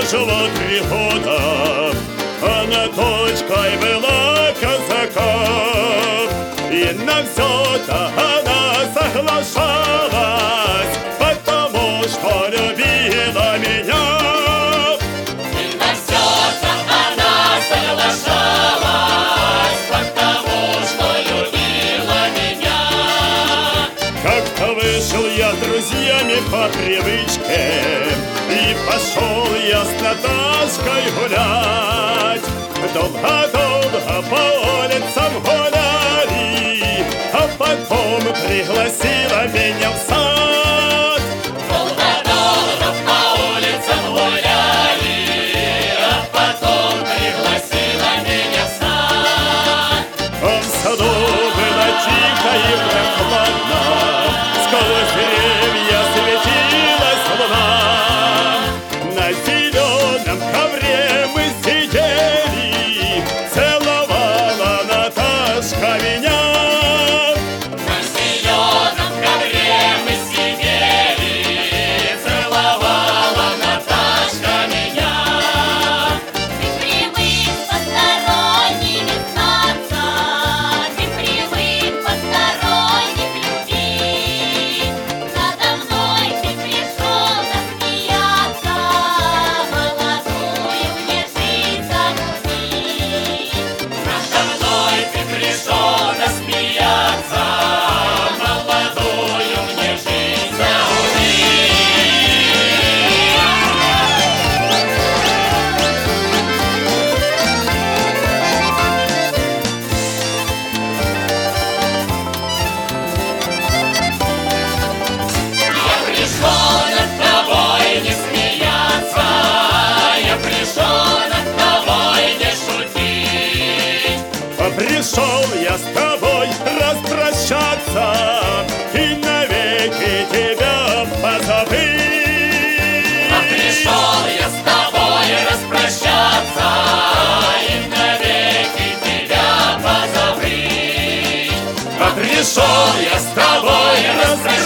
прожило 3 года. Она дочкой была казаков, и на все-то она соглашалась, потому что любила меня. И на все-то она соглашалась, потому что любила меня. Как-то вышел я с друзьями по привычке, и пошел я с Наташкой гулять. Долго-долго по улицам гуляли, а потом пригласила меня в сад. Долго-долго по улицам гуляли, а потом пригласила меня в сад. А в саду было тихо и прохладно, сквозь деревья светилась луна. На зеленом ковре мы сидели, целовала Наташка меня. На зеленом ковре мы сидели, целовала Наташка меня. Ты привык посторонними знаться, ты привык посторонних людей. Надо мной ты пришел насмеяться, молодую мне жизнь замутить. Надо мной ты пришел насмеяться, молодую мне жизнь замутить. Я пришел над тобой не смеяться, я пришел над тобой не шутить. Пришел я с тобой распрощаться и навеки тебя позабыть. Пришел я с тобой распрощаться и навеки тебя позабыть. Пришел я с тобой распрощаться